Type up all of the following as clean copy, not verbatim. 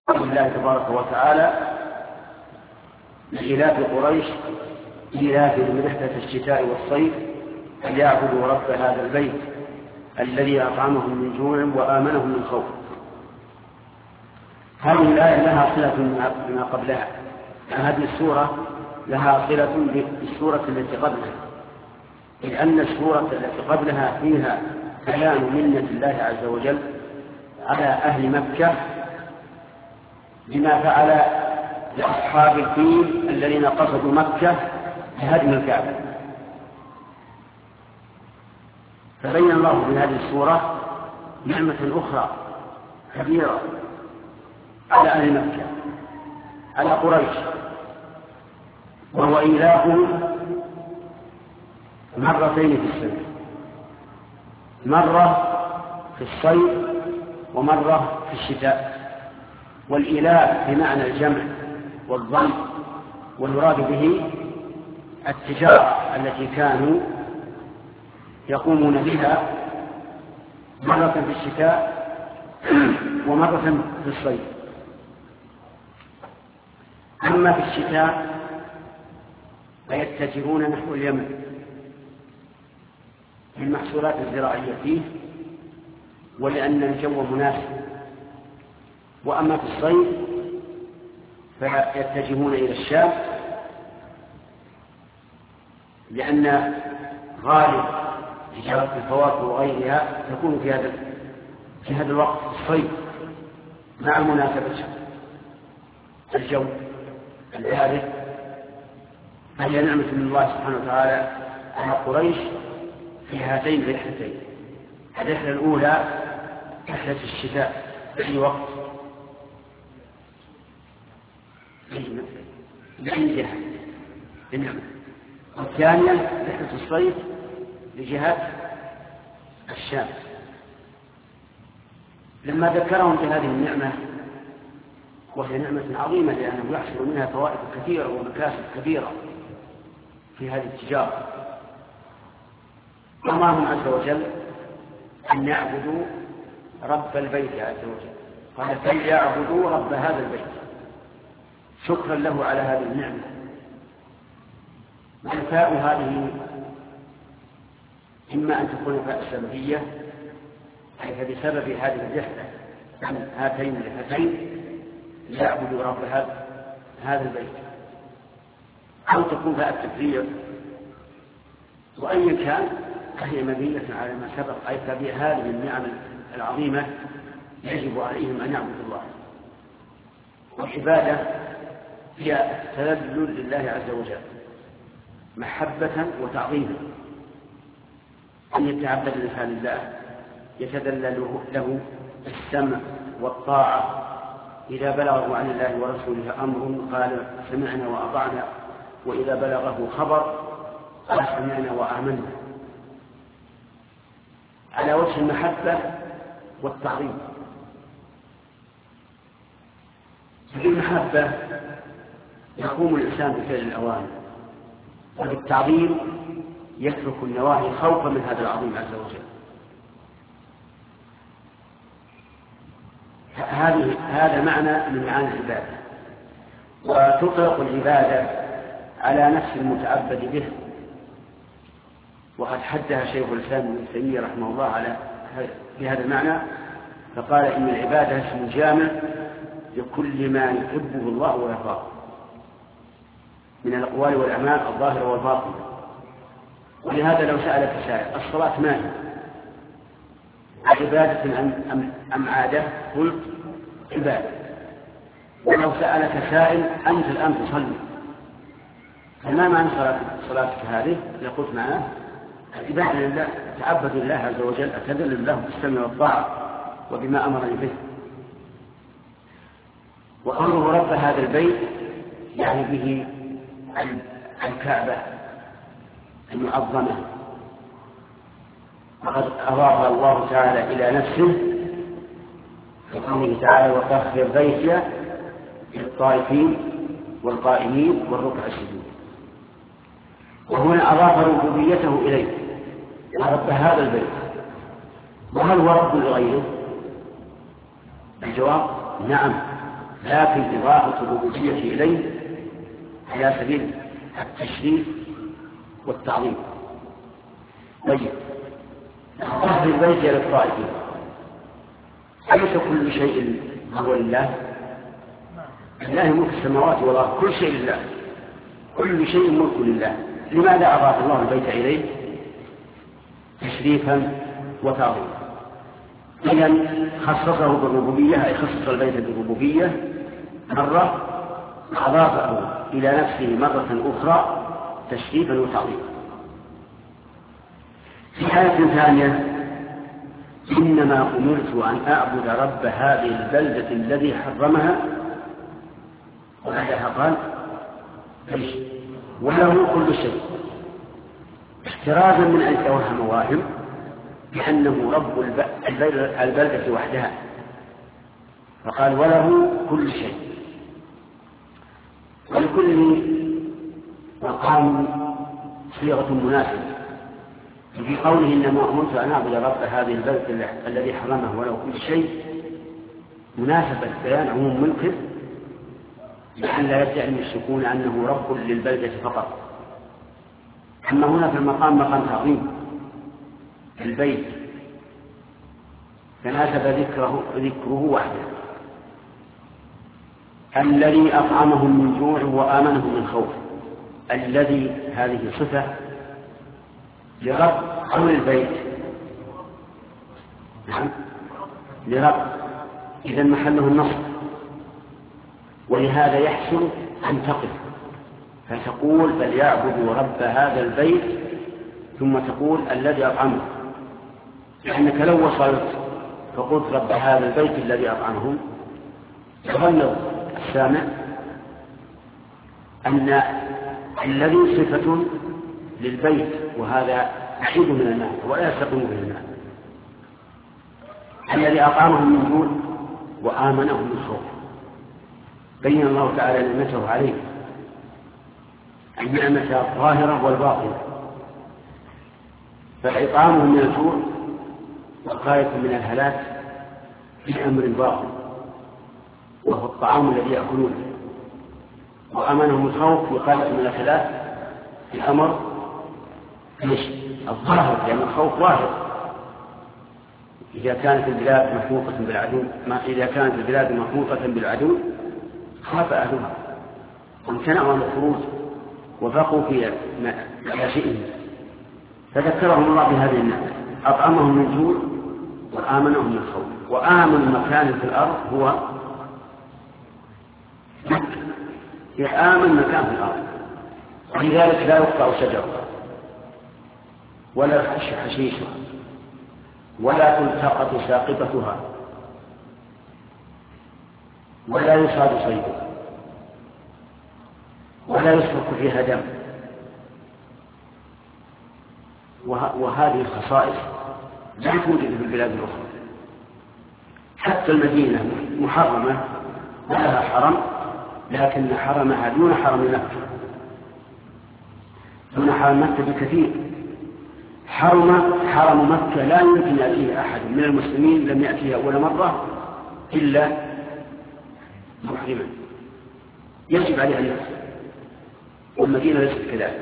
الله تبارك وتعالى لإلاف قريش إلافهم رحلة الشتاء والصيف فليعبدوا رب هذا البيت الذي أطعمهم من جوع وآمنهم من خوف. هذه الآية لها صلة بما قبلها، هذه السورة لها صلة بالسورة التي قبلها، لأن السورة التي قبلها فيها بيان منة الله عز وجل على أهل مكة بما فعل لأصحاب الفيل الذين قصدوا مكة بهدم الكعبة. فبين الله بهذه السورة نعمة أخرى كبيرة على أهل مكة، على قريش، وهو إيلافهم مرتين في السنة، مرة في الصيف ومرة في الشتاء. والإيلاف بمعنى الجمع والضم، والمراد به التجارة التي كانوا يقومون بها مرة في الشتاء ومرة في الصيف. أما في الشتاء فيتجهون نحو اليمن للمحصولات الزراعية فيه ولأن الجو مناسب. وأما في الصيف فيتجهون إلى الشام لأن غالب تجارة الفواكه وغيرها تكون في هذا الوقت في الصيف مع مناسبة الجو البارد. فهي نعمة من الله سبحانه وتعالى على قريش في هاتين الرحلتين. الرحلة الأولى رحلة الشتاء في وقت لأي جهة النعمة، والثانية رحلة الصيف لجهات الشام. لما ذكرهم بهذه النعمة وهي نعمة عظيمة لأنه يحصل منها فوائد كثيرة ومكاسب كبيرة في هذه التجارة، أمرهم عز وجل أن يعبدوا رب البيت عز وجل، قال فليعبدوا رب هذا البيت شكرا له على هذه النعمة. والفاء هذه إما أن تكون فاء سببية أي فبسبب هذه الرحلة عن هاتين الرحلتين ليعبدوا رب هذا البيت، أو تكون فاء التفريع، وأي كان فهي مبنية على ما سبق، أي فبهذه النعم العظيمة يجب عليهم أن يعبدوا الله. والعبادة هي تذلل لله عز وجل محبة وتعظيما، أن يتعبد الإنسان لله يتذلل له السمع والطاعة إذا بلغه عن الله ورسوله أمر قال سمعنا وأطعنا، وإذا بلغه خبر قال سمعنا وآمنا، على وجه المحبة والتعظيم. بالمحبة يقوم الإنسان بفعل الأوامر، وبالتعظيم يترك النواهي خوفا من هذا العظيم عز وجل. هذا معنى من معاني العبادة. وتطلق العبادة على نفس المتعبد به، وقد حدها شيخ الإسلام ابن تيمية رحمه الله على بهذا المعنى، فقال إن العبادة اسم جامع لكل ما يحبه الله ويرضاه من الأقوال والأعمال الظاهرة والباطنة. ولهذا لو سألك سائل الصلاة ما هي؟ عبادة أم عادة؟ قلت عبادة. ولو سألك سائل أنت الآن تصلي، فما معنى صلاتك هذه؟ لقلت معناه عبادة لله، تعبد الله عز وجل، أتذلل له بالسمع والطاعة وبما أمرني به. وأمره رب هذا البيت يعني به الكعبة المعظمة، وقد أضاف الله تعالى إلى نفسه بقوله تعالى وطهر بيتي للطائفين والقائمين والركع السجود. وهنا أضاف ربوبيته إليه رب هذا البيت. وهل هو رب لغيره؟ الجواب نعم، لكن إضافة الربوبية إليه على سبيل التشريف والتعظيم. طيب أهل البيت إلى الطائفين، أليس كل شيء هو لله؟ لله ملك السماوات والأرض، كل شيء لله، كل شيء ملك لله. لماذا أضاف الله البيت إليه تشريفا وتعظيما؟ إذن خصصه بالربوبية، أي خصص البيت بالربوبية مرة، أضافه إلى نفسه مرة أخرى تشريفا وتعظيما. في آية ثانية: إنما أمرت أن أعبد رب هذه البلدة الذي حرمها، وبعدها قال وله كل شيء، احترازا من أن يتوهم واهم بأنه رب البلدة وحدها، فقال وله كل شيء. ولكل مقام صيغة مناسبة. في قوله إنما أمرت أن أعبد رب هذه البلدة الذي حرمه وله كل شيء مناسبة بيان عموم ملكه، لأن لا يدعي المشركون أنه رب للبلدة فقط. أما هنا في المقام مقام تعظيم البيت، فناسب ذكره وحده. الذي أطعمهم من جوع وآمنهم من خوف. الذي هذه صفة لرب أو للبيت؟ نعم لرب، إذا محله النصب، ولهذا يحسن أن تقف فتقول فليعبدوا رب هذا البيت، ثم تقول الذي أطعمه، لأنك لو وصلت فقلت رب هذا البيت الذي أطعمهم تغلظ السامع أن الذي صفة للبيت، وهذا يحيد من الناس ولا يستقيم به الناس. الذي أطعمهم من جوع وآمنهم من خوف، بين الله تعالى نعمته عليه، النعمة الظاهرة والباطنة. فإطعامهم من الجوع وقاية من الهلاك في أمر باطن، وهو الطعام الذي يأكلونه، وأمنهم الخوف وقاية من الهلاك في أمر الظاهر، لأن الخوف ظاهر. إذا كانت البلاد محوطة بالعدو، إذا كانت البلاد محوطة بالعدو خاف أهلها وامتنعوا عن الخروج وبقوا في ملاشئهم، فذكرهم الله بهذه النعمة: أطعمهم من جوع وآمنهم من خوف. وآمن مكان في الأرض هو آمن مكان في الأرض، ولذلك لا يقطع شجرها ولا يحش حشيشها ولا تلتقط ساقطتها ولا يصاد صيدها ولا يسفك فيها دم. وهذه الخصائص لا توجد في البلاد الأخرى. حتى المدينة محرمة ولها حرم، لكن حرمها دون حرم مكة، دون حرم مكة بكثير. حرم مكة لا يمكن يأتيه أحد من المسلمين لم يأتيه أول مرة إلا محرما، يجب عليه أن يحرم، والمدينة ليست كذلك.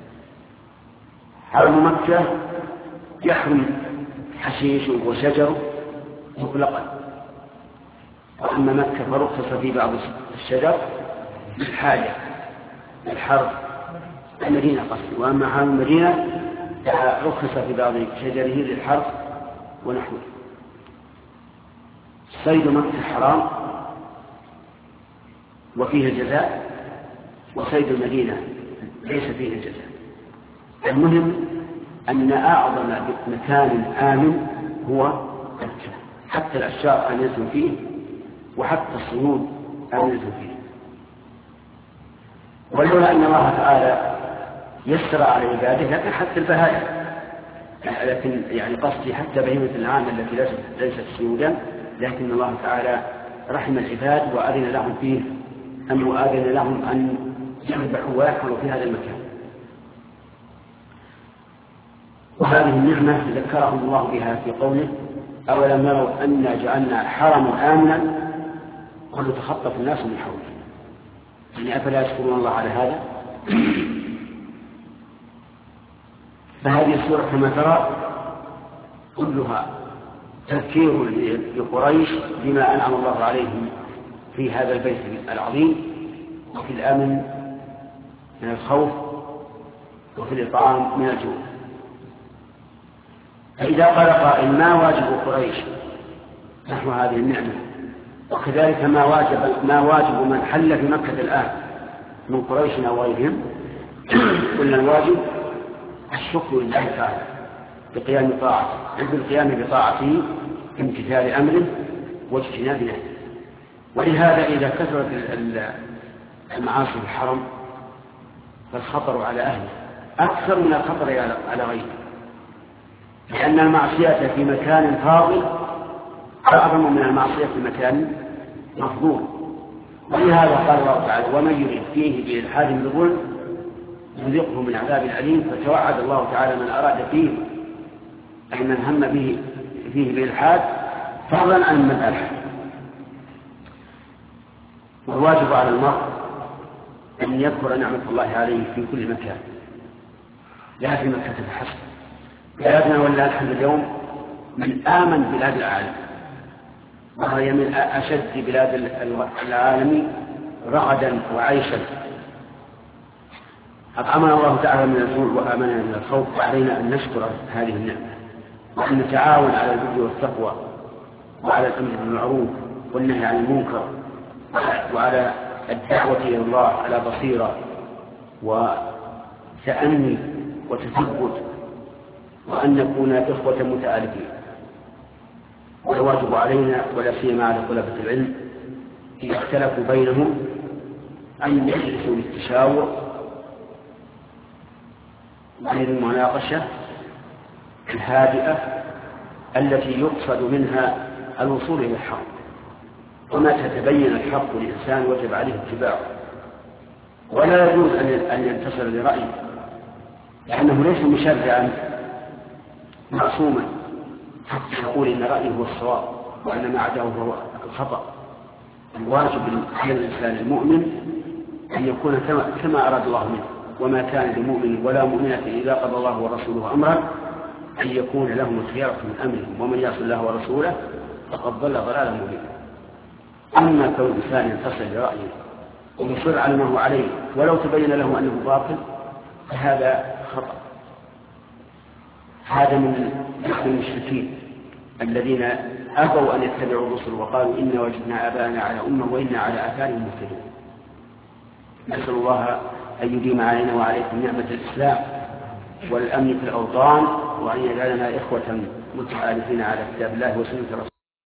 حرم مكة يحرم حشيش وشجر مطلقا، وأما مكة فرخص في بعض الشجر بالحاجة الحرب المدينة قصد، وأما حرم المدينة رخص في بعض شجره للحرب ونحوه. صيد مكة حرام وفيه الجزاء، وصيد المدينة ليس فيه الجزاء. المهم أن أعظم مكان آمن هو مكة، حتى الأشجار آمنة فيه وحتى الصيود آمنة فيه. ولولا أن الله تعالى يسر على عباده لكن حتى البهائم، لكن يعني قصدي حتى بهيمة الأنعام التي ليست سيودا، لكن الله تعالى رحم العباد وأذن لهم فيه وأذن لهم أن يذبحوا ويحفروا في هذا المكان. وهذه النعمة ذكرهم الله بها في قوله: أولم يروا أنا جعلنا حرما آمنا ويتخطف الناس من حوله. يعني أفلا يشكرون الله على هذا؟ فهذه السورة كما ترى كلها تذكير لقريش بما أنعم الله عليهم في هذا البيت العظيم، وفي الأمن من الخوف، وفي الإطعام من الجوع. فإذا قال قائل ما واجب قريش نحو هذه النعمة، وكذلك ما واجب من حل في مكة الآن من قريش أو غيرهم، قلنا الواجب الشكر لله تعالى بقيام طاعته، عند القيام بطاعته امتثال أمره واجتناب نهيه. ولهذا إذا كثرت المعاصي في الحرم فالخطر على أهله أكثر من الخطر على غيره، لأن المعصية في مكان فاضل أعظم من المعصية في مكان مفضول. ولهذا قال الله تعالى ومن يريد فيه بإلحاد بظلم يذقه من عذاب أليم. فتوعد الله تعالى من أراد فيه أي من هم به فيه بإلحاد فضلا عن من ألحد. والواجب على المرء أن يذكر نعمة الله عليه في كل مكان، لا في مكة فحسب. بلادنا ولا الحمد اليوم من آمن بلاد العالم، وهي من أشد بلاد العالم رغدا وعيشا. أطعمنا الله تعالى من الجوع وآمنا من الخوف، وعلينا أن نشكر هذه النعمة وأن نتعاون على البر والتقوى وعلى الأمر بالمعروف والنهي عن المنكر وعلى الدعوة إلى الله على بصيرة وتأني وتثبت، وأن نكون إخوة متآلفين. والواجب علينا ولا سيما على طلبة العلم إذا اختلفوا بينهم أن يجلسوا للتشاور عن المناقشة الهادئة التي يقصد منها الوصول إلى الحق. ومتى تبين الحق للإنسان وجب عليه اتباعه، ولا يجوز أن ينتصر لرأيه، لأنه ليس مشرعا معصوما حتى يقول إن رأيه هو الصواب وأن ما عداه هو الخطأ. الواجب على الإنسان المؤمن أن يكون كما أراد الله منه، وما كان لمؤمن ولا مؤمنة إذا قضى الله ورسوله أمرا أن يكون لهم الخيارة من أمرهم، ومن يعص الله ورسوله فقد ضل ضلالا مبينا. أما كون الإنسان ينتصر لرأيه ويصر على ما هو عليه ولو تبين له أنه باطل فهذا خطأ. هذا من المشركين الذين أبوا أن يتبعوا الرسل وقالوا إنا وجدنا آباءنا على أمة وإنا على آثارهم مهتدون. نسأل الله أن يديم علينا وعليكم نعمة الإسلام والأمن في الأوطان، وأن يجعلنا إخوة متآلفين على كتاب الله وسنة رسوله.